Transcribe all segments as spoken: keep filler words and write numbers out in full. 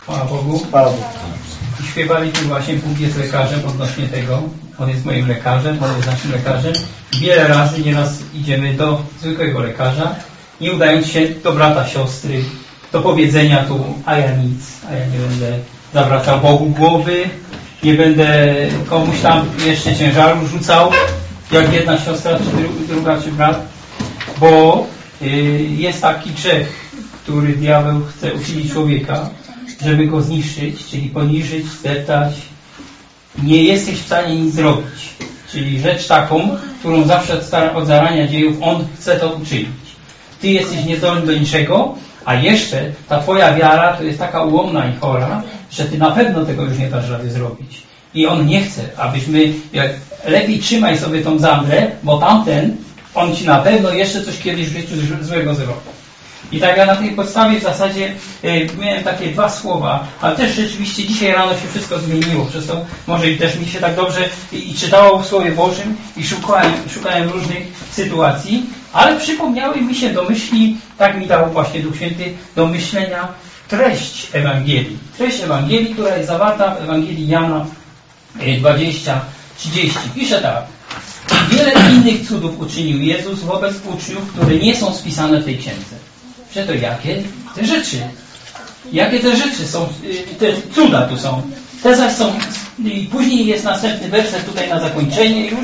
Chwała Bogu. Chwała Bogu. I śpiewali tu właśnie Bóg jest lekarzem odnośnie tego. On jest moim lekarzem, On jest naszym lekarzem. Wiele razy, nieraz idziemy do zwykłego lekarza, nie udając się do brata, siostry, do powiedzenia tu, a ja nic, a ja nie będę zawracał Bogu głowy, nie będę komuś tam jeszcze ciężaru rzucał, jak jedna siostra, czy druga, czy brat, bo y, jest taki grzech, który diabeł chce uczynić człowieka, żeby go zniszczyć, czyli poniżyć, zdeptać. Nie jesteś w stanie nic zrobić. Czyli rzecz taką, którą zawsze od zarania dziejów on chce to uczynić. Ty jesteś niezdolny do niczego, a jeszcze ta twoja wiara to jest taka ułomna i chora, że ty na pewno tego już nie dasz rady zrobić. I on nie chce, abyśmy, jak, lepiej trzymaj sobie tą zamrę, bo tamten, on ci na pewno jeszcze coś kiedyś w życiu złego zrobi. I tak ja na tej podstawie w zasadzie y, miałem takie dwa słowa, ale też rzeczywiście dzisiaj rano się wszystko zmieniło, przez to może i też mi się tak dobrze i, i czytało w Słowie Bożym i szukałem, szukałem różnych sytuacji, ale przypomniały mi się do myśli, tak mi dał właśnie Duch Święty, do myślenia treść Ewangelii. Treść Ewangelii, która jest zawarta w Ewangelii Jana dwadzieścia trzydzieści. Pisze tak. Wiele innych cudów uczynił Jezus wobec uczniów, które nie są spisane w tej księdze. Że to jakie te rzeczy? Jakie te rzeczy są? Te cuda tu są. Te zaś są... I później jest następny werset tutaj na zakończenie już.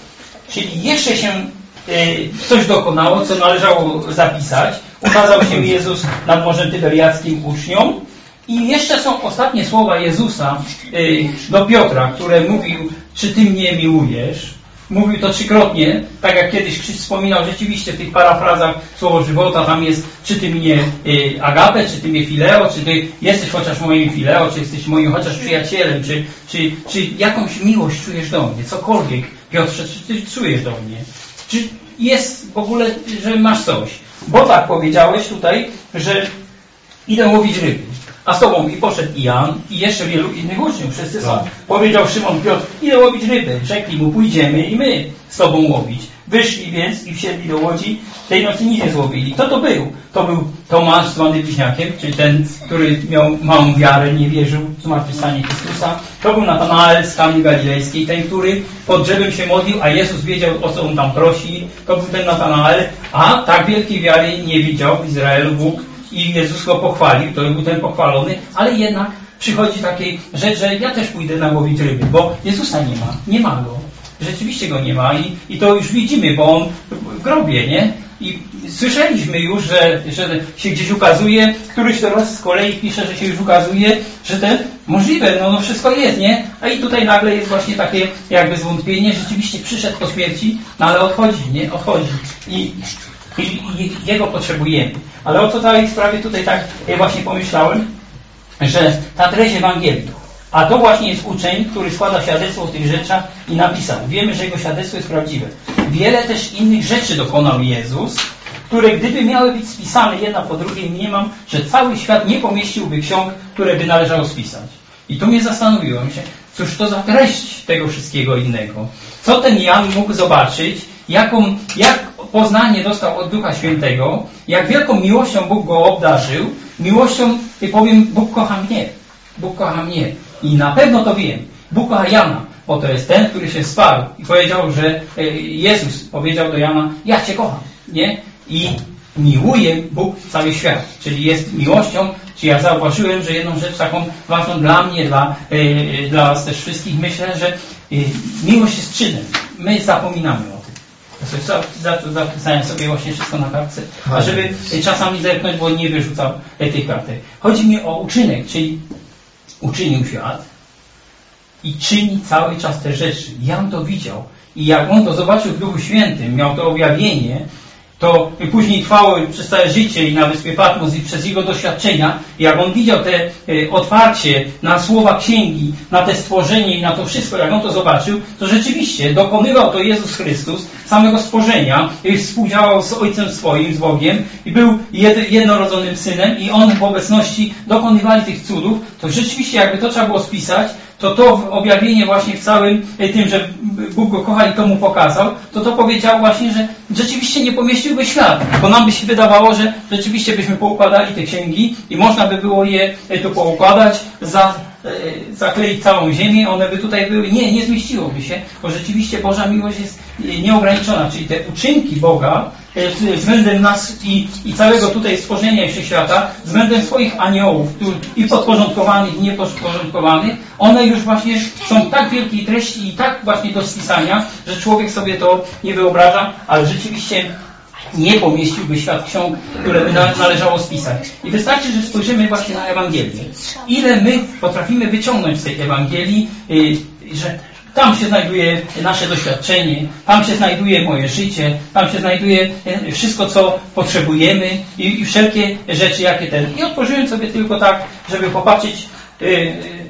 Czyli jeszcze się y, coś dokonało, co należało zapisać. Ukazał się Jezus nad Morzem Tyberiackim uczniom. I jeszcze są ostatnie słowa Jezusa y, do Piotra, które mówił, czy ty mnie miłujesz? Mówił to trzykrotnie, tak jak kiedyś Krzyś wspominał, rzeczywiście w tych parafrazach Słowo Żywota tam jest, czy ty mnie y, agape, czy ty mnie fileo, czy ty jesteś chociaż moim fileo, czy jesteś moim chociaż przyjacielem, czy, czy, czy jakąś miłość czujesz do mnie, cokolwiek, Piotrze, czy ty czujesz do mnie, czy jest w ogóle, że masz coś, bo tak powiedziałeś tutaj, że idę łowić ryby. A z tobą i poszedł i Jan, i jeszcze wielu innych uczniów. Wszyscy są. Powiedział Szymon Piotr, idę łowić ryby. Rzekli mu, pójdziemy i my z tobą łowić. Wyszli więc i wsiedli do łodzi. Tej nocy nic nie złowili. Kto to był? To był Tomasz zwany Bliźniakiem, czyli ten, który miał małą wiarę, nie wierzył w zmartwychwstanie Chrystusa. To był Natanael z Kany Galilejskiej, ten, który pod drzewem się modlił, a Jezus wiedział, o co on tam prosi. To był ten Natanael, a tak wielkiej wiary nie widział w Izraelu Bóg. I Jezus go pochwalił, to był ten pochwalony, ale jednak przychodzi takiej rzecz, że ja też pójdę nałowić ryby, bo Jezusa nie ma, nie ma go. Rzeczywiście go nie ma i, i to już widzimy, bo on w grobie, nie? I słyszeliśmy już, że, że się gdzieś ukazuje, któryś to raz z kolei pisze, że się już ukazuje, że to możliwe, no, no wszystko jest, nie? A i tutaj nagle jest właśnie takie jakby zwątpienie, rzeczywiście przyszedł po śmierci, no ale odchodzi, nie? Odchodzi. I I, i Jego potrzebujemy. Ale o co tej sprawie tutaj tak ja właśnie pomyślałem, że ta treść Ewangelii, a to właśnie jest uczeń, który składa świadectwo o tych rzeczach i napisał. Wiemy, że jego świadectwo jest prawdziwe. Wiele też innych rzeczy dokonał Jezus, które gdyby miały być spisane jedna po drugiej, mniemam, że cały świat nie pomieściłby ksiąg, które by należało spisać. I tu mnie zastanowiłem się, cóż to za treść tego wszystkiego innego. Co ten Jan mógł zobaczyć, jaką, jak poznanie dostał od Ducha Świętego, jak wielką miłością Bóg go obdarzył, miłością, i powiem, Bóg kocha mnie. Bóg kocha mnie. I na pewno to wiem. Bóg kocha Jana, bo to jest ten, który się wsparł i powiedział, że Jezus powiedział do Jana, ja Cię kocham, nie? I miłuje Bóg cały świat, czyli jest miłością, czy ja zauważyłem, że jedną rzecz taką ważną dla mnie, dla, yy, dla was też wszystkich, myślę, że yy, miłość jest czynem. My zapominamy o tym. Zapisałem sobie właśnie wszystko na kartce, a żeby czasami zerknąć, bo nie wyrzucał tych kartek. Chodzi mi o uczynek, czyli uczynił świat i czyni cały czas te rzeczy. Jan to widział i jak on to zobaczył w Duchu Świętym, miał to objawienie, to później trwało przez całe życie i na wyspie Patmos i przez jego doświadczenia, jak on widział te e, otwarcie na słowa księgi, na te stworzenie i na to wszystko, jak on to zobaczył, to rzeczywiście dokonywał to Jezus Chrystus samego stworzenia i współdziałał z Ojcem swoim, z Bogiem i był jed, jednorodzonym Synem i on w obecności dokonywali tych cudów, to rzeczywiście jakby to trzeba było spisać, to to objawienie właśnie w całym tym, że Bóg go kocha i to mu pokazał, to to powiedział właśnie, że rzeczywiście nie pomieściłby świat, bo nam by się wydawało, że rzeczywiście byśmy poukładali te księgi i można można by było je tu poukładać, za, zakleić całą ziemię, one by tutaj były, nie, nie zmieściłoby się, bo rzeczywiście Boża miłość jest nieograniczona, czyli te uczynki Boga względem nas i, i całego tutaj stworzenia i wszechświata, względem swoich aniołów, i podporządkowanych, i niepodporządkowanych, one już właśnie są tak wielkiej treści i tak właśnie do spisania, że człowiek sobie to nie wyobraża, ale rzeczywiście nie pomieściłby świat ksiąg, które by należało spisać. I wystarczy, że spojrzymy właśnie na Ewangelię. Ile my potrafimy wyciągnąć z tej Ewangelii, że tam się znajduje nasze doświadczenie, tam się znajduje moje życie, tam się znajduje wszystko, co potrzebujemy i, i wszelkie rzeczy, jakie ten. I otworzyłem sobie tylko tak, żeby popatrzeć, yy,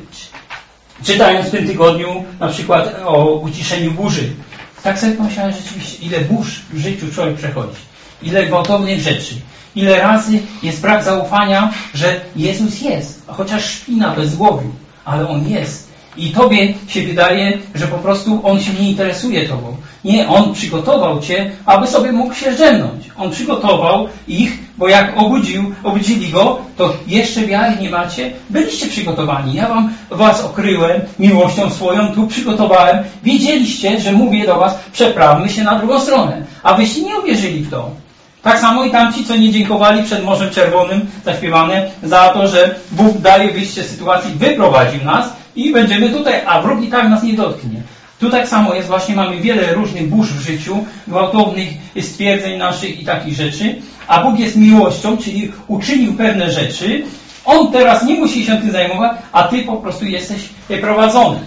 czytając w tym tygodniu na przykład o uciszeniu burzy. Tak sobie pomyślałem rzeczywiście, ile burz w życiu człowiek przechodzi, ile gwałtownych rzeczy, ile razy jest brak zaufania, że Jezus jest, chociaż śpi na bezgłowiu, ale On jest. I tobie się wydaje, że po prostu On się nie interesuje tobą. Nie, On przygotował cię, aby sobie mógł się zdrzemnąć. On przygotował ich, bo jak obudził, obudzili Go, to jeszcze wiary nie macie. Byliście przygotowani. Ja wam was okryłem miłością swoją, tu przygotowałem. Wiedzieliście, że mówię do was, przeprawmy się na drugą stronę. A wyście nie uwierzyli w to. Tak samo i tamci, co nie dziękowali przed Morzem Czerwonym, zaśpiewane, za to, że Bóg daje wyjście z sytuacji, wyprowadził nas i będziemy tutaj, a wróg i tak nas nie dotknie. Tu tak samo jest, właśnie mamy wiele różnych burz w życiu, gwałtownych stwierdzeń naszych i takich rzeczy, a Bóg jest miłością, czyli uczynił pewne rzeczy. On teraz nie musi się tym zajmować, a ty po prostu jesteś prowadzony.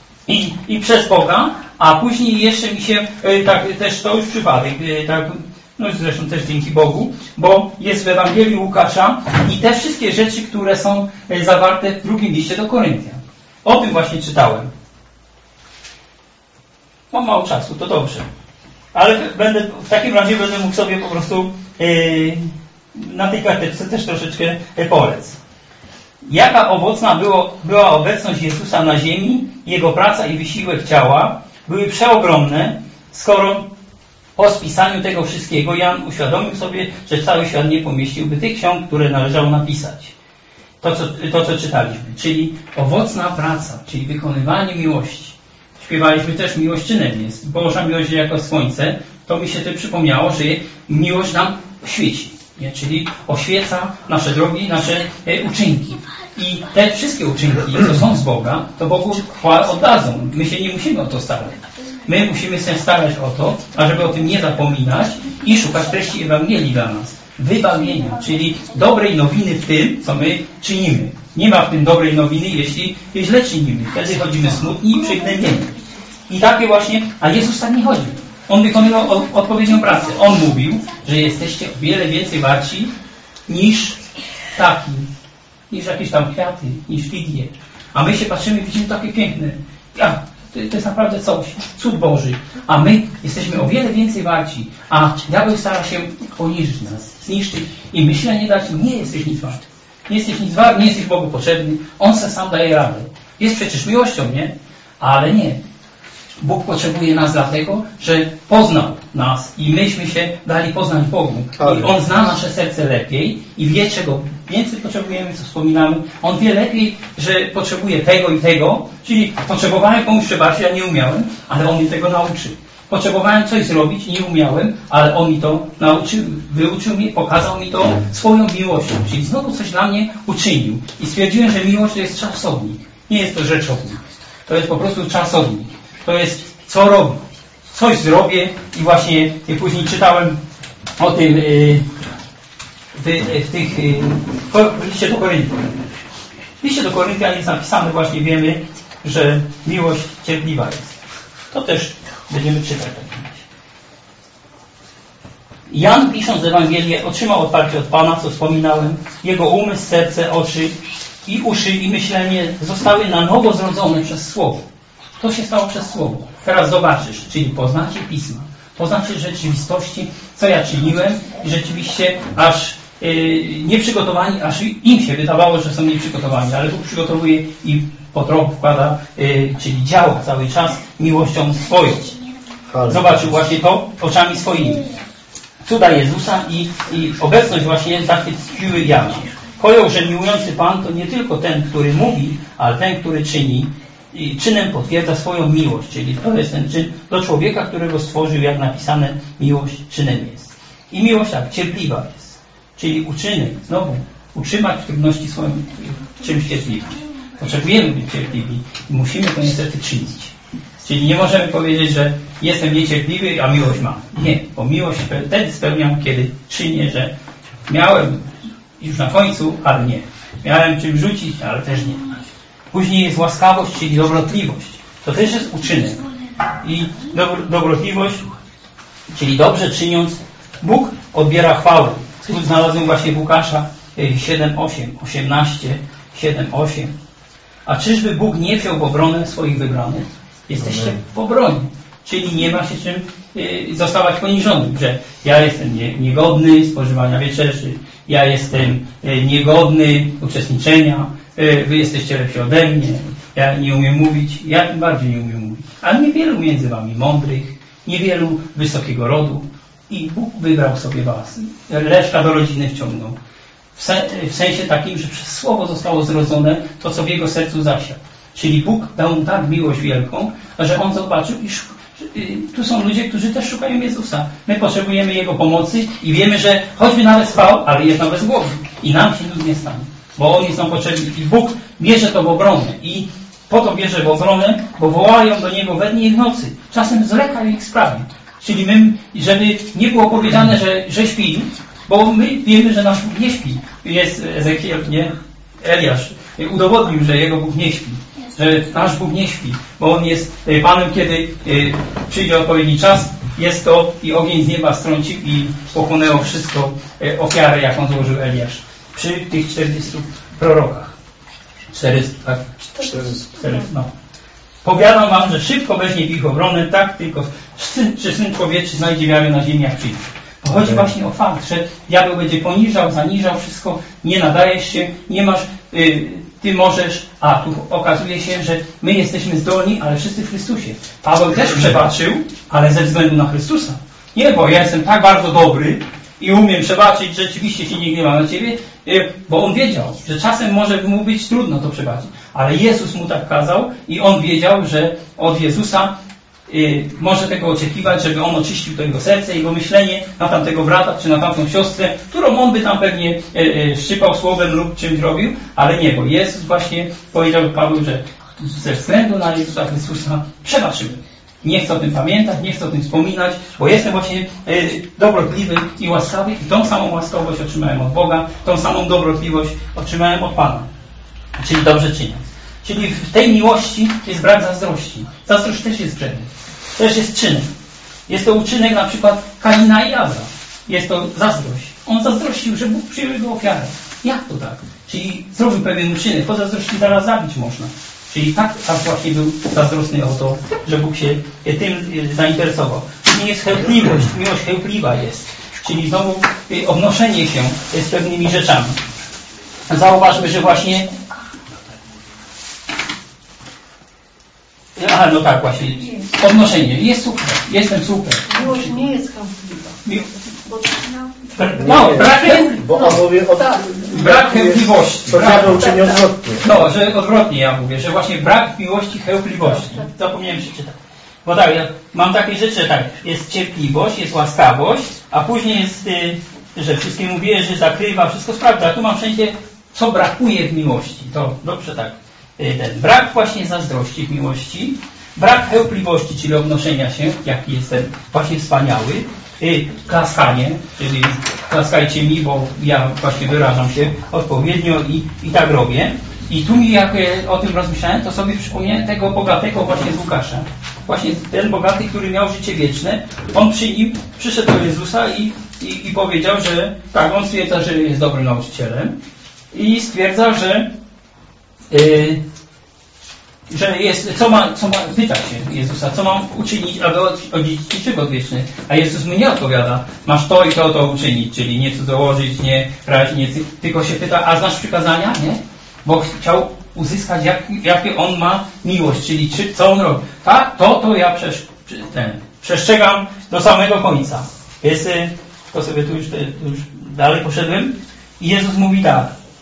I, i przez Boga, a później jeszcze mi się, tak też to już przypadek, tak, no zresztą też dzięki Bogu, bo jest w Ewangelii Łukasza i te wszystkie rzeczy, które są zawarte w drugim liście do Koryntian. O tym właśnie czytałem. Mam mało czasu, to dobrze. Ale będę, w takim razie będę mógł sobie po prostu yy, na tej karteczce też troszeczkę polec. Jaka owocna było, była obecność Jezusa na ziemi, Jego praca i wysiłek ciała były przeogromne, skoro po spisaniu tego wszystkiego Jan uświadomił sobie, że cały świat nie pomieściłby tych ksiąg, które należało napisać. To co, to, co czytaliśmy. Czyli owocna praca, czyli wykonywanie miłości. Śpiewaliśmy też, miłość czynem jest. Boża miłość jako słońce. To mi się to przypomniało, że miłość nam świeci. Nie? Czyli oświeca nasze drogi, nasze e, uczynki. I te wszystkie uczynki, co są z Boga, to Bogu chwałę oddadzą. My się nie musimy o to starać. My musimy się starać o to, ażeby o tym nie zapominać i szukać treści Ewangelii dla nas. Wybawienia, czyli dobrej nowiny w tym, co my czynimy. Nie ma w tym dobrej nowiny, jeśli źle czynimy. Wtedy chodzimy smutni i przygnębieni. I takie właśnie, a Jezus tak nie chodził. On wykonywał odpowiednią pracę. On mówił, że jesteście o wiele więcej warci niż ptaki, niż jakieś tam kwiaty, niż fignie. A my się patrzymy i widzimy takie piękne. A, to, to jest naprawdę coś, cud Boży. A my jesteśmy o wiele więcej warci. A diabeł stara się poniżyć nas, zniszczyć i myślenie dać, nie jesteś nic wart. Nie jesteś nic wart, nie jesteś Bogu potrzebny. On se sam daje radę. Jest przecież miłością, nie? Ale nie. Bóg potrzebuje nas dlatego, że poznał nas i myśmy się dali poznać Bogu. I On zna nasze serce lepiej i wie, czego więcej potrzebujemy, co wspominamy. On wie lepiej, że potrzebuje tego i tego, czyli potrzebowałem komuś przebaczyć, ja nie umiałem, ale On mnie tego nauczył. Potrzebowałem coś zrobić, nie umiałem, ale On mi to nauczył, wyuczył mnie, pokazał mi to swoją miłością. Czyli znowu coś dla mnie uczynił. I stwierdziłem, że miłość to jest czasownik. Nie jest to rzeczownik. To jest po prostu czasownik. To jest co robię. Coś zrobię i właśnie później czytałem o tym yy, w, w tych yy, w liście do Koryntian. W liście do Koryntian jest napisane, właśnie wiemy, że miłość cierpliwa jest. To też będziemy czytać. Jan, pisząc Ewangelię, otrzymał otwarcie od Pana, co wspominałem. Jego umysł, serce, oczy i uszy i myślenie zostały na nowo zrodzone przez Słowo. To się stało przez Słowo. Teraz zobaczysz, czyli poznacie Pisma, poznacie rzeczywistości, co ja czyniłem i rzeczywiście aż yy, nieprzygotowani, aż im się wydawało, że są nieprzygotowani, ale Bóg przygotowuje i po trochu wkłada, yy, czyli działa cały czas miłością swoją. Zobaczył właśnie to oczami swoimi. Cuda Jezusa i, i obecność właśnie zachwyciły Jana. pojął, że miłujący Pan to nie tylko ten, który mówi, ale ten, który czyni. I czynem potwierdza swoją miłość, czyli to jest ten czyn do człowieka, którego stworzył, jak napisane, miłość czynem jest. I miłość tak, cierpliwa jest, czyli uczynek, znowu, utrzymać w trudności swoją czymś cierpliwym. Potrzebujemy być cierpliwi i musimy to niestety czynić. Czyli nie możemy powiedzieć, że jestem niecierpliwy, a miłość mam. Nie, bo miłość wtedy spełniam, kiedy czynię, że miałem już na końcu, ale nie. Miałem czym rzucić, ale też nie. Później jest łaskawość, czyli dobrotliwość. To też jest uczynek. I dobro, dobrotliwość, czyli dobrze czyniąc, Bóg odbiera chwałę. Tu znalazłem właśnie w Łukasza siedem osiem, osiemnaście, siedem osiem. A czyżby Bóg nie wziął w obronę swoich wybranych? Jesteście w obronie. Czyli nie ma się czym y, zostawać poniżonym, że ja jestem nie, niegodny spożywania wieczerzy, ja jestem y, niegodny uczestniczenia, y, wy jesteście lepsi ode mnie, ja nie umiem mówić, ja tym bardziej nie umiem mówić. Ale niewielu między wami mądrych, niewielu wysokiego rodu i Bóg wybrał sobie was. Reszta do rodziny wciągnął. W, se, w sensie takim, że przez słowo zostało zrodzone to, co w jego sercu zasiał. Czyli Bóg dał mu tak miłość wielką, że on zobaczył, iż tu są ludzie, którzy też szukają Jezusa. My potrzebujemy Jego pomocy i wiemy, że choćby nawet spał, ale jest nawet z głowy. I nam się nic nie stanie. Bo oni są potrzebni. I Bóg bierze to w obronę. I po to bierze w obronę, bo wołają do Niego we dnie i w nocy. Czasem zleka ich sprawi. Czyli my, żeby nie było powiedziane, że, że śpi, bo my wiemy, że nasz Bóg nie śpi. Jest Ezekiel, nie? Eliasz udowodnił, że jego Bóg nie śpi. Że nasz Bóg nie śpi, bo On jest Panem, kiedy przyjdzie odpowiedni czas, jest to i ogień z nieba strącił i pochłonęło wszystko, ofiarę, jaką złożył Eliasz. Przy tych czterdziestu prorokach. czterysta, tak? czterysta, no. Powiadam wam, że szybko weźmie ich obronę, tak tylko syn, czy Syn Człowieczy znajdzie wiarę na ziemi, jak przyjdzie. Bo chodzi właśnie o fakt, że diabeł będzie poniżał, zaniżał wszystko, nie nadajesz się, nie masz, y, ty możesz, a tu okazuje się, że my jesteśmy zdolni, ale wszyscy w Chrystusie. Paweł też przebaczył, ale ze względu na Chrystusa. Nie, bo ja jestem tak bardzo dobry i umiem przebaczyć, rzeczywiście się nie gniewam na ciebie, y, bo on wiedział, że czasem może mu być trudno to przebaczyć. Ale Jezus mu tak kazał i on wiedział, że od Jezusa Y, może tego oczekiwać, żeby on oczyścił to jego serce, jego myślenie na tamtego brata, czy na tamtą siostrę, którą on by tam pewnie y, y, szczypał słowem lub czymś robił, ale nie, bo Jezus właśnie powiedział Paweł, że ze względu na Jezusa Chrystusa przebaczyłem. Nie chcę o tym pamiętać, nie chcę o tym wspominać, bo jestem właśnie y, dobrotliwy i łaskawy i tą samą łaskawość otrzymałem od Boga, tą samą dobrotliwość otrzymałem od Pana. Czyli dobrze czyniąc. Czyli w tej miłości jest brak zazdrości. Zazdrość też jest grzechem. Też jest czynem. Jest to uczynek na przykład Kaina i Abla. Jest to zazdrość. On zazdrościł, że Bóg przyjął jego ofiarę. Jak to tak? Czyli zrobił pewien uczynek. Po zazdrości zaraz zabić można. Czyli tak, tak właśnie był zazdrosny o to, że Bóg się tym zainteresował. Później jest chełpliwość. Miłość chełpliwa jest. Czyli znowu odnoszenie się z pewnymi rzeczami. Zauważmy, że właśnie Aha, no tak, właśnie. Odnoszenie. Jest super. Jestem super. Miłość nie jest chętliwa. Mi... No, brak Bo on mówi o tak. Brak chętliwości. Co diabeł czyni odwrotnie. No, że odwrotnie ja mówię, że właśnie brak miłości, chełpliwości. Zapomniałem przeczytać. Bo tak, ja mam takie rzeczy, tak, jest cierpliwość, jest łaskawość, a później jest, y, że wszystkiemu wierzy, zakrywa, wszystko sprawdza. A tu mam wszędzie, co brakuje w miłości. To dobrze tak. Ten brak właśnie zazdrości w miłości, brak chełpliwości, czyli obnoszenia się, jaki jestem właśnie wspaniały, klaskanie, czyli klaskajcie mi, bo ja właśnie wyrażam się odpowiednio i, i tak robię. I tu mi, jak o tym rozmyślałem, to sobie przypomniałem tego bogatego właśnie z Łukasza. Właśnie ten bogaty, który miał życie wieczne, on przy nim przyszedł do Jezusa i, i, i powiedział, że tak, on stwierdza, że jest dobrym nauczycielem i stwierdza, że Yy, że jest, co ma, co ma, pyta się Jezusa, co mam uczynić, aby odziedziczyć żywot wieczny. A Jezus mu nie odpowiada, masz to i to, to uczynić, czyli nie cudzołożyć, nie kraść, nie, tylko się pyta, a znasz przykazania? Nie? Bo chciał uzyskać, jak, jakie on ma miłość, czyli czy, co on robi. Tak, to, to ja przesz, ten, przestrzegam do samego końca. Jest, to sobie tu już, tu już dalej poszedłem i Jezus mówi tak,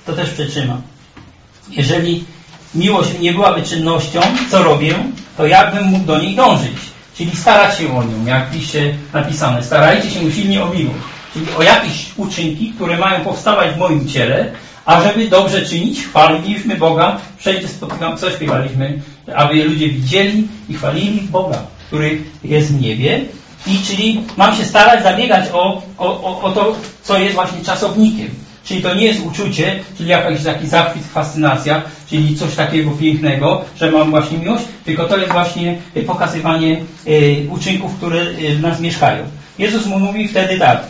to też przetrzymam. Jeżeli miłość nie byłaby czynnością, co robię, to jakbym mógł do niej dążyć. Czyli starać się o nią, jak pisze napisane. Starajcie się usilnie o miłość. Czyli o jakieś uczynki, które mają powstawać w moim ciele, a żeby dobrze czynić, chwaliliśmy Boga. Wszędzie spotykam, co śpiewaliśmy, aby ludzie widzieli i chwalili Boga, który jest w niebie. I czyli mam się starać, zabiegać o, o, o, o to, co jest właśnie czasownikiem. Czyli to nie jest uczucie, czyli jakiś taki zachwyt, fascynacja, czyli coś takiego pięknego, że mam właśnie miłość, tylko to jest właśnie pokazywanie y, uczynków, które y, w nas mieszkają. Jezus mu mówi wtedy tak: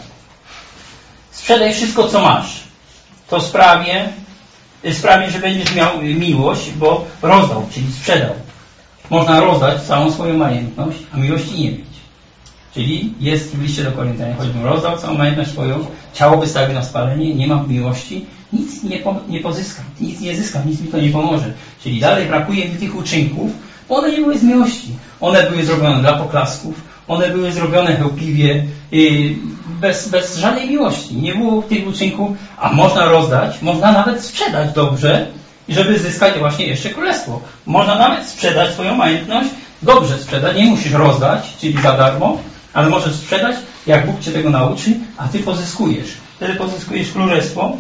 sprzedaj wszystko, co masz. To sprawie, y, sprawi, że będziesz miał miłość, bo rozdał, czyli sprzedał. Można rozdać całą swoją majętność, a miłości nie mieć. Czyli jest w liście do Koryntian, choćbym rozdał całą majątność swoją, ciało wystawił na spalenie, nie mam miłości, nic nie, po, nie pozyskam, nic nie zyskam, nic mi to nie pomoże. Czyli dalej brakuje mi tych uczynków, bo one nie były z miłości. One były zrobione dla poklasków, one były zrobione chełpliwie, yy, bez, bez żadnej miłości. Nie było tych uczynków, a można rozdać, można nawet sprzedać dobrze, żeby zyskać właśnie jeszcze królestwo. Można nawet sprzedać swoją majątność, dobrze sprzedać, nie musisz rozdać, czyli za darmo, ale możesz sprzedać, jak Bóg Cię tego nauczy, a Ty pozyskujesz. Wtedy pozyskujesz królestwo,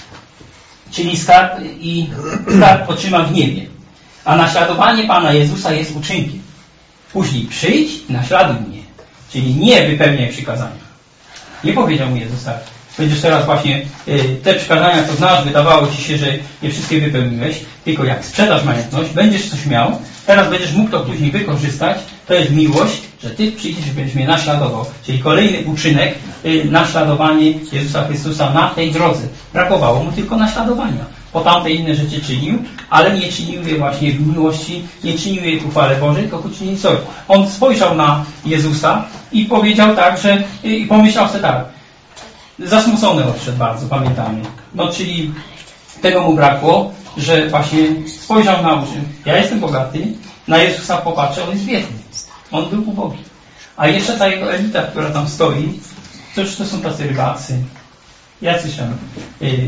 czyli skarb i skarb otrzyma w niebie. A naśladowanie Pana Jezusa jest uczynkiem. Później przyjdź i naśladuj mnie. Czyli nie wypełniaj przykazania. Nie powiedział mu Jezus tak: będziesz teraz właśnie y, te przykazania, co znasz, wydawało Ci się, że nie wszystkie wypełniłeś, tylko jak sprzedasz majątność, będziesz coś miał, teraz będziesz mógł to później wykorzystać, to jest miłość, że Ty przyjdziesz i będziesz mnie naśladował. Czyli kolejny uczynek, y, naśladowanie Jezusa Chrystusa na tej drodze. Brakowało mu tylko naśladowania. Po tamte inne rzeczy czynił, ale nie czynił je właśnie w miłości, nie czynił jej ku chwale Bożej, tylko ku czynieniu coś. On spojrzał na Jezusa i powiedział tak, że i pomyślał sobie tak: zasmucony odszedł bardzo, pamiętamy. No, czyli tego mu brakło, że właśnie spojrzał na uszy. Ja jestem bogaty, na Jezusa popatrzę, on jest biedny. On był ubogi. A jeszcze ta jego elita, która tam stoi, cóż, to są tacy rybacy, jacyś tam y, y,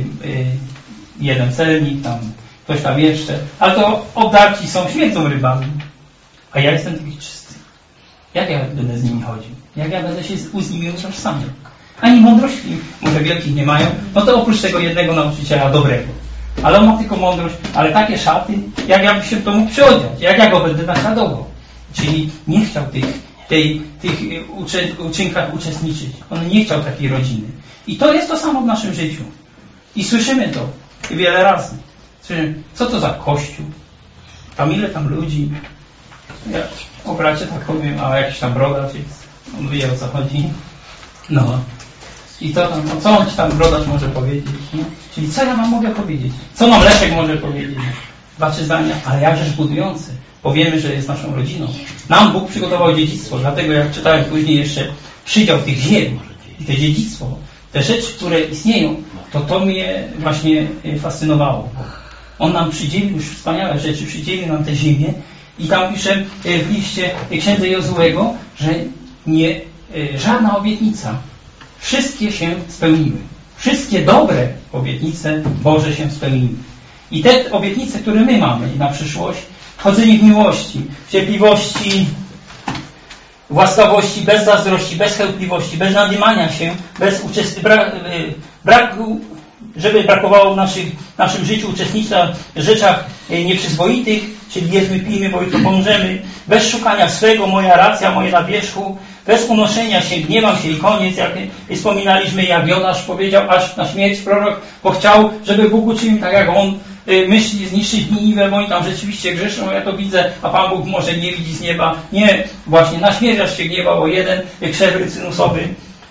jeden celnik, tam ktoś tam jeszcze, ale to obdarci są, śmierdzą rybami. A ja jestem taki czysty. Jak ja będę z nimi chodził? Jak ja będę się z, z nimi utożsamiał? Ani mądrości może wielkich nie mają, no to oprócz tego jednego nauczyciela dobrego. Ale on ma tylko mądrość, ale takie szaty, jak ja bym się to mógł przyodziać, jak ja go będę naśladował. Czyli nie chciał tych, tej, tych uczy, uczynkach uczestniczyć. On nie chciał takiej rodziny. I to jest to samo w naszym życiu. I słyszymy to wiele razy. Słyszymy, co to za kościół? Tam ile tam ludzi? Ja o bracie tak powiem, a jakiś tam brodacz jest. On wie, o co chodzi. No. I to tam, no co on ci tam brodacz może powiedzieć? Nie? Czyli co ja wam mogę powiedzieć? Co nam Leszek może powiedzieć? Dwa, trzy zdania, ale jakżeż budujące. Powiemy, że jest naszą rodziną. Nam Bóg przygotował dziedzictwo, dlatego jak czytałem później jeszcze przydział tych ziem i te dziedzictwo, te rzeczy, które istnieją, to to mnie właśnie fascynowało. On nam przydzielił już wspaniałe rzeczy, przydzielił nam tę ziemię i tam pisze w liście księdza Jozuego, że nie, żadna obietnica, wszystkie się spełniły. Wszystkie dobre obietnice Boże się spełniły. I te obietnice, które my mamy na przyszłość, chodzenie w miłości, w cierpliwości, w łaskawości, bez zazdrości, bez chełpliwości, bez nadymania się, bez uczestnictwa, brak, brak, żeby brakowało w naszych, naszym życiu uczestnictwa w rzeczach nieprzyzwoitych, czyli jedzmy, pijmy, bo jutro pomrzemy, bez szukania swego, moja racja, moje na wierzchu, bez unoszenia się, gniewam się i koniec, jak wspominaliśmy, jak Jonasz powiedział aż na śmierć prorok, bo chciał, żeby Bóg uczynił tak jak on myśli, zniszczyć Niniwę, bo oni tam rzeczywiście grzeszą, ja to widzę, a Pan Bóg może nie widzi z nieba. Nie, właśnie na śmierć aż się gniewał, bo jeden krzewry cynusowy.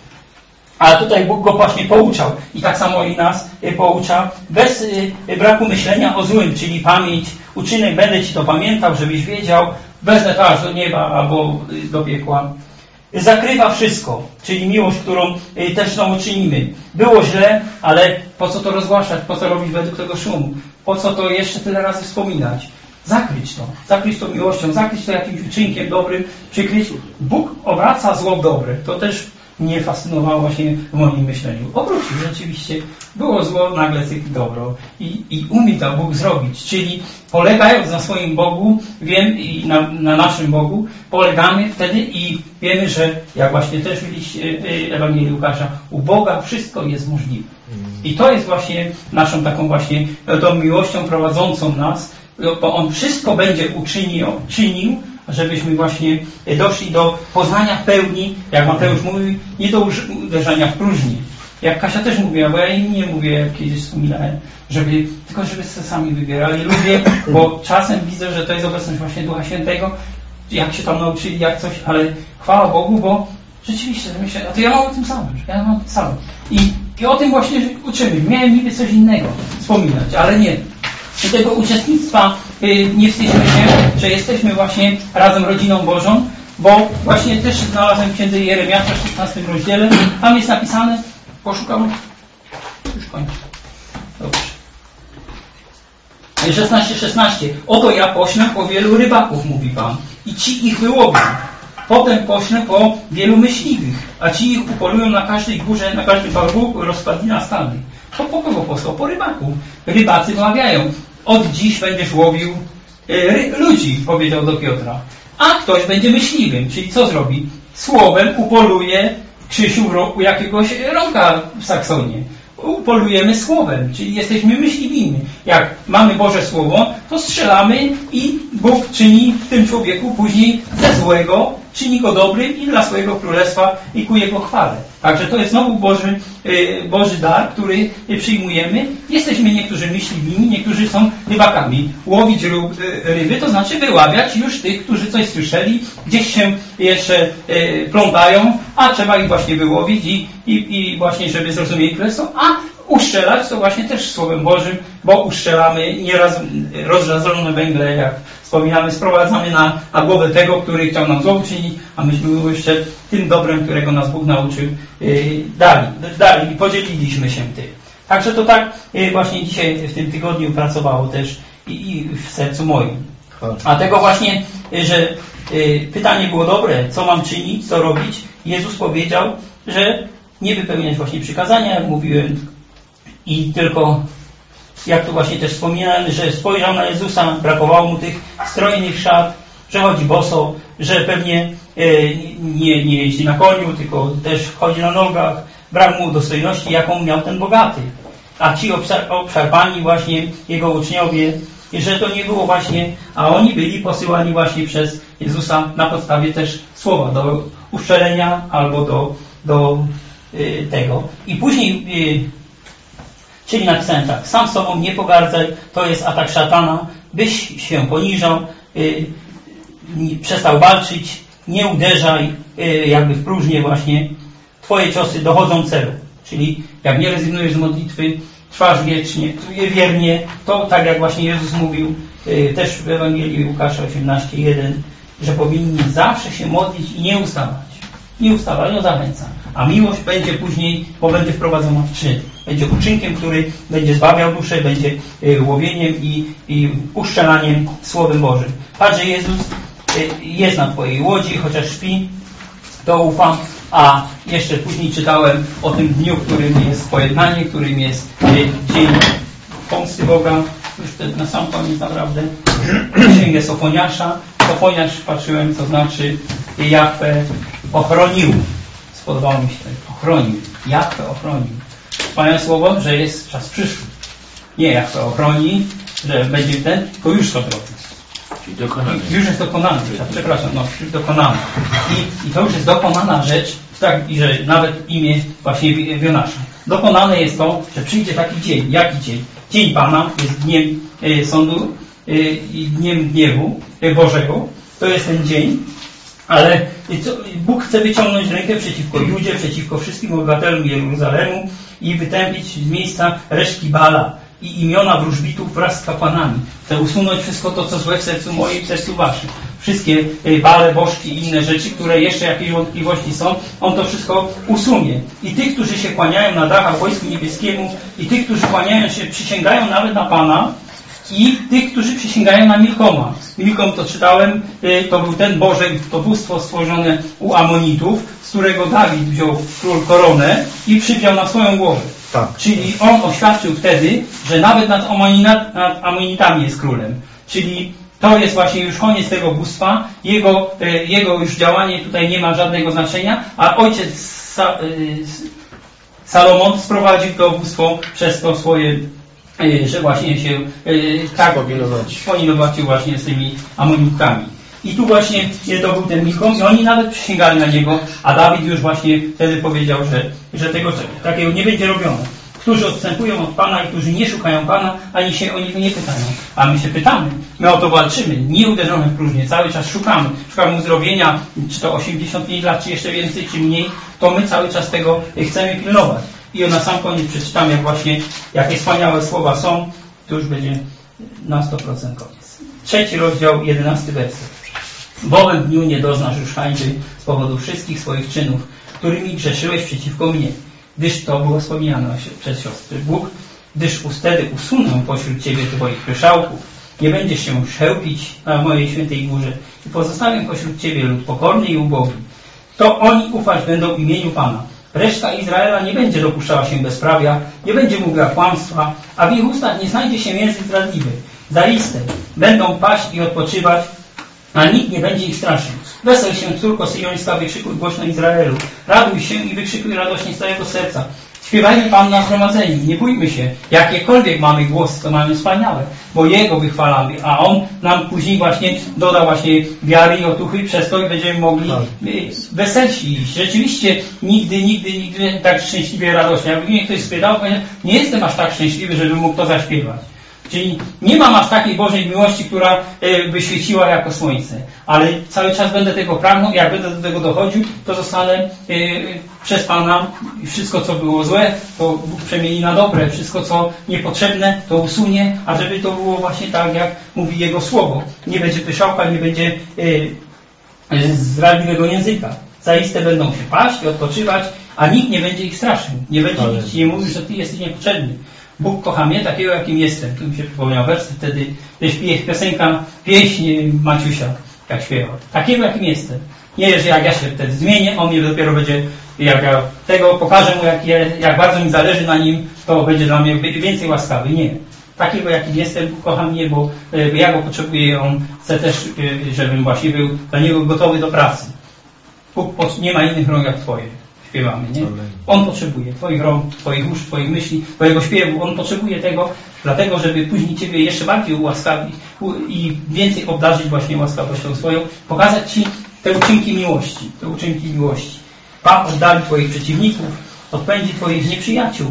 A tutaj Bóg go właśnie pouczał. I tak samo i nas poucza. Bez braku myślenia o złym, czyli pamięć, uczynek, będę Ci to pamiętał, żebyś wiedział, wezmę to aż do nieba albo do piekła. Zakrywa wszystko, czyli miłość, którą też no, uczynimy. Było źle, ale po co to rozgłaszać, po co robić według tego szumu, po co to jeszcze tyle razy wspominać. Zakryć to, zakryć to miłością, zakryć to jakimś uczynkiem dobrym, przykryć. Bóg obraca zło w dobre. To też mnie fascynowało właśnie w moim myśleniu. Obrócił, rzeczywiście było zło, nagle cykl dobro i, i umie to Bóg zrobić, czyli polegając na swoim Bogu, wiem i na, na naszym Bogu, polegamy wtedy i wiemy, że jak właśnie też w liście Ewangelii Łukasza, u Boga wszystko jest możliwe. I to jest właśnie naszą taką właśnie tą miłością prowadzącą nas, bo On wszystko będzie uczynił, czynił, żebyśmy właśnie doszli do poznania pełni, jak Mateusz mówi, nie do uderzenia w próżnię. Jak Kasia też mówiła, bo ja im nie mówię, jak kiedyś wspominałem, żeby, tylko żeby sobie sami wybierali. Lubię, bo czasem widzę, że to jest obecność właśnie Ducha Świętego, jak się tam nauczyli, jak coś, ale chwała Bogu, bo rzeczywiście myślę, a to ja mam o tym samym, że ja mam o tym samym. I, i o tym właśnie uczymy. Miałem niby coś innego wspominać, ale nie. Do tego uczestnictwa y, nie wstydźmy się, że jesteśmy właśnie razem rodziną Bożą, bo właśnie też znalazłem w księdze Jeremiasza w szesnastym rozdziale, tam jest napisane, poszukam, już kończę, dobrze. szesnaście szesnaście. Oto ja poślę po wielu rybaków, mówi Pan, i ci ich wyłowią. Potem poślę po wielu myśliwych, a ci ich upolują na każdej górze, na każdym barwu rozpadlina stany. To po kogo posłał? Po rybaku. Rybacy mawiają, od dziś będziesz łowił y, ludzi, powiedział do Piotra. A ktoś będzie myśliwym, czyli co zrobi? Słowem upoluje Krzysiu u jakiegoś rąka w Saksonie. Upolujemy słowem, czyli jesteśmy myśliwymi. Jak mamy Boże Słowo, to strzelamy i Bóg czyni w tym człowieku później ze złego, czyni go dobrym i dla swojego królestwa i ku jego chwale. Także to jest znowu Boży, Boży dar, który przyjmujemy. Jesteśmy niektórzy myśliwymi, niektórzy są rybakami. Łowić ryby to znaczy wyławiać już tych, którzy coś słyszeli, gdzieś się jeszcze plątają, a trzeba ich właśnie wyłowić i, i, i właśnie, żeby zrozumieli królestwo, a uszczelać to właśnie też Słowem Bożym, bo uszczelamy nieraz rozżarzone węgle, jak wspominamy, sprowadzamy na, na głowę tego, który chciał nam zło uczynić, a myśmy mu jeszcze tym dobrem, którego nas Bóg nauczył, yy, dali, dali i podzieliliśmy się tym. Także to tak yy, właśnie dzisiaj w tym tygodniu pracowało też i, i w sercu moim. A tego właśnie, yy, że yy, pytanie było dobre, co mam czynić, co robić, Jezus powiedział, że nie wypełniać właśnie przykazania, jak mówiłem, i tylko, jak tu właśnie też wspominałem, że spojrzał na Jezusa, brakowało mu tych strojnych szat, że chodzi boso, że pewnie e, nie, nie jeździ na koniu, tylko też chodzi na nogach, brak mu dostojności, jaką miał ten bogaty. A ci obszarpani właśnie, jego uczniowie, że to nie było właśnie, a oni byli posyłani właśnie przez Jezusa na podstawie też słowa do uszczelenia albo do, do y, tego. I później y, czyli napisałem tak, sam sobą nie pogardzaj, to jest atak szatana, byś się poniżał, yy, przestał walczyć, nie uderzaj yy, jakby w próżnię właśnie, twoje ciosy dochodzą celu. Czyli jak nie rezygnujesz z modlitwy, trwasz wiecznie, wiernie, to tak jak właśnie Jezus mówił yy, też w Ewangelii Łukasza osiemnaście jeden, że powinni zawsze się modlić i nie ustawać. Nie ustawać, no zachęcam. A miłość będzie później, bo będzie wprowadzona w czyn. Będzie uczynkiem, który będzie zbawiał duszę, będzie y, łowieniem i, i uszczelaniem Słowem Bożym. Patrz, że Jezus y, jest na twojej łodzi, chociaż śpi, to ufam. A jeszcze później czytałem o tym dniu, którym jest pojednanie, którym jest y, dzień pomsty Boga. Już wtedy na sam koniec naprawdę. Księgę Sofoniasza. Sofoniasz, patrzyłem, to znaczy Jahwe ochronił. Spodobało mi się to. Ochronił. Jahwe ochronił. Wspaniałe słowo, że jest czas przyszły. Nie Jahwe ochroni, że będzie ten, tylko już to robi. Czyli dokonane. Już jest dokonane. Przepraszam, no, już dokonane. I, I to już jest dokonana rzecz, tak, i że nawet imię właśnie Jonasza. Dokonane jest to, że przyjdzie taki dzień. Jaki dzień? Dzień Pana jest dniem y, sądu y, i dniem gniewu y, Bożego. To jest ten dzień. Ale Bóg chce wyciągnąć rękę przeciwko Judzie, przeciwko wszystkim obywatelom Jeruzalemu i wytępić z miejsca resztki Bala i imiona wróżbitów wraz z kapłanami. Chce usunąć wszystko to, co złe w sercu moim, w sercu waszym. Wszystkie Bale, bożki i inne rzeczy, które jeszcze jakieś wątpliwości są, On to wszystko usunie. I tych, którzy się kłaniają na dachach wojsku niebieskiemu, i tych, którzy kłaniają się, przysięgają nawet na Pana, i tych, którzy przysięgają na Milkoma. Milkom, to czytałem, to był ten Boże, to bóstwo stworzone u Amonitów, z którego Dawid wziął król koronę i przypiął na swoją głowę. Tak. Czyli on oświadczył wtedy, że nawet nad, Amonina, nad Amonitami jest królem. Czyli to jest właśnie już koniec tego bóstwa, jego, jego już działanie tutaj nie ma żadnego znaczenia, a ojciec Sa, Salomon sprowadził to bóstwo przez to swoje, że właśnie się tak powinowacił właśnie z tymi Amonitkami. I tu właśnie to był ten Milkom i oni nawet przysięgali na niego, a Dawid już właśnie wtedy powiedział, że, że tego takiego nie będzie robione. Którzy odstępują od Pana i którzy nie szukają Pana, ani się o niego nie pytają. A my się pytamy, my o to walczymy, nie uderzamy w próżnię, cały czas szukamy. Szukamy uzdrowienia, czy to osiemdziesiąt pięć lat, czy jeszcze więcej, czy mniej, to my cały czas tego chcemy pilnować. I na sam koniec przeczytam, jak właśnie, jakie wspaniałe słowa są, to już będzie na sto procent koniec. Trzeci rozdział, jedenasty werset. Bowiem w dniu nie doznasz już hańby z powodu wszystkich swoich czynów, którymi grzeszyłeś przeciwko mnie. Gdyż to było wspomniane przez siostry Bóg, gdyż wtedy usunę pośród ciebie twoich pyszałków, nie będziesz się chełpić na mojej świętej górze i pozostawię pośród ciebie lud pokorny i ubogi. To oni ufać będą imieniu Pana. Reszta Izraela nie będzie dopuszczała się bezprawia, nie będzie mówiła kłamstwa, a w ich ustach nie znajdzie się język zdradliwy. Zaiste będą paść i odpoczywać, a nikt nie będzie ich straszył. Wesel się, córko syjońska, wykrzykuj głośno Izraelu. Raduj się i wykrzykuj radośnie z całego serca. Śpiewajmy Panu na zgromadzeniu, nie bójmy się. Jakiekolwiek mamy głosy, to mamy wspaniałe, bo Jego wychwalamy, a On nam później właśnie doda właśnie wiary i otuchy, przez to i będziemy mogli weselsi iść. Rzeczywiście nigdy, nigdy, nigdy tak szczęśliwie, radośnie. Jakby mnie ktoś spytał, nie jestem aż tak szczęśliwy, żeby mógł to zaśpiewać. Czyli nie mam aż takiej Bożej miłości, która by świeciła jako słońce. Ale cały czas będę tego pragnął i jak będę do tego dochodził, to zostanę przez Pana i wszystko, co było złe, to Bóg przemieni na dobre. Wszystko, co niepotrzebne, to usunie, a żeby to było właśnie tak, jak mówi Jego Słowo. Nie będzie pyszałka, nie będzie zdradliwego języka. Zaiste będą się paść i odpoczywać, a nikt nie będzie ich straszył. Nie będzie nikt ci nie mówił, że Ty jesteś niepotrzebny. Bóg kocha mnie takiego, jakim jestem. Tu mi się przypomniał werset, wtedy śpiewa piosenka, pieśń Maciusia, jak śpiewał. Takiego, jakim jestem. Nie, że jak ja się wtedy zmienię, on mnie dopiero będzie, jak ja tego pokażę mu, jak, je, jak bardzo mi zależy na nim, to będzie dla mnie więcej łaskawy. Nie. Takiego, jakim jestem, Bóg kocha mnie, bo ja go potrzebuję i on chce też, żebym właśnie był dla niego gotowy do pracy. Bóg nie ma innych rąk jak Twoje. Śpiewamy, nie? On potrzebuje Twoich rąk, Twoich usz, Twoich myśli, Twojego śpiewu. On potrzebuje tego, dlatego, żeby później Ciebie jeszcze bardziej ułaskawić i więcej obdarzyć właśnie łaskawością swoją, pokazać Ci te uczynki miłości, te uczynki miłości. Pan oddali Twoich przeciwników, odpędzi Twoich nieprzyjaciół.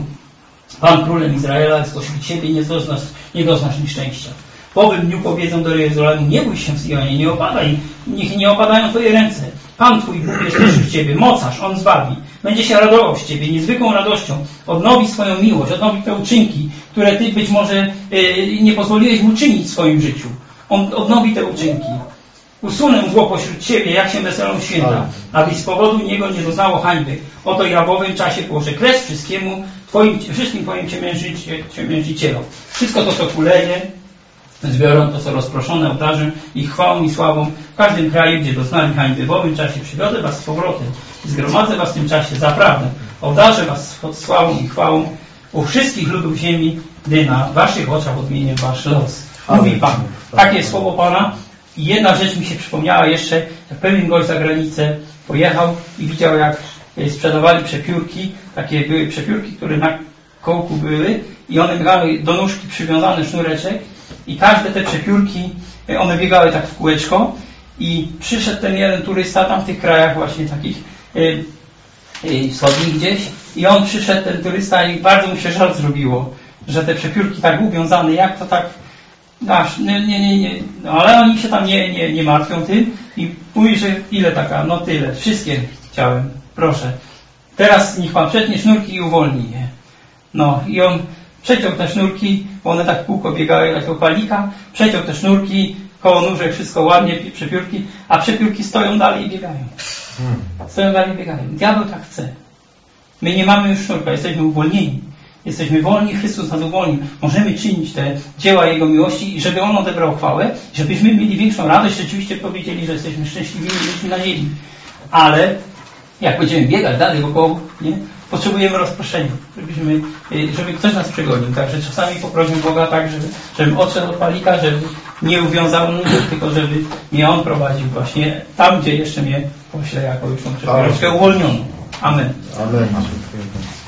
Pan królem Izraela, spośród Ciebie nie doznasz, nie doznasz nieszczęścia. Po owym dniu powiedzą do Jerozolimy, nie bój się, Syjonie, nie opadaj, niech nie opadają Twoje ręce. Pan Twój Bóg jest wśród Ciebie, mocarz, On zbawi. Będzie się radował z Ciebie niezwykłą radością. Odnowi swoją miłość, odnowi te uczynki, które Ty być może yy, nie pozwoliłeś mu czynić w swoim życiu. On odnowi te uczynki. Usunę zło pośród Ciebie, jak się weselą święta, abyś z powodu niego nie doznało hańby. Oto ja w owym czasie położę kres wszystkiemu, twoim, wszystkim Twoim ciemiężycielom. Wszystko to, co kuleje, zbiorą to, co rozproszone, obdarzę ich chwałą i sławą w każdym kraju, gdzie doznali hańby. W owym czasie przywiodę was z powrotem i zgromadzę was w tym czasie zaprawdę. Obdarzę was sławą i chwałą u wszystkich ludów ziemi, gdy na waszych oczach odmienię wasz los. Mówi Pan. Takie jest słowo Pana. I jedna rzecz mi się przypomniała jeszcze, jak pewien gość za granicę pojechał i widział, jak sprzedawali przepiórki. Takie były przepiórki, które na kołku były i one miały do nóżki przywiązany sznureczek i każde te przepiórki, one biegały tak w kółeczko i przyszedł ten jeden turysta tam w tych krajach właśnie takich yy, yy, wschodnich gdzieś i on przyszedł, ten turysta, i bardzo mu się żal zrobiło, że te przepiórki tak uwiązane, jak to tak dasz, nie, nie, nie, nie. No, ale oni się tam nie, nie, nie martwią tym i mówi, że ile taka, no tyle, wszystkie chciałem, proszę. Teraz niech Pan przetnie sznurki i uwolni je. No i on przeciął te sznurki, bo one tak w kółko biegały jak opalika, przeciął te sznurki, koło nóżek, wszystko ładnie, przepiórki, a przepiórki stoją dalej i biegają. Stoją dalej i biegają. Diabeł tak chce. My nie mamy już sznurka, jesteśmy uwolnieni. Jesteśmy wolni, Chrystus nas uwolnił. Możemy czynić te dzieła Jego miłości i żeby On odebrał chwałę, żebyśmy mieli większą radość, rzeczywiście powiedzieli, że jesteśmy szczęśliwymi ludźmi na ziemi. Ale jak będziemy biegać dalej wokoło, nie? Potrzebujemy rozproszenia, żebyśmy, żeby ktoś nas przegonił. Także czasami poprosimy Boga tak, żeby, żebym odszedł od palika, żeby nie uwiązał nóg, tylko żeby mnie On prowadził właśnie tam, gdzie jeszcze mnie pośle jako już tą troszkę uwolnioną. Amen. Amen.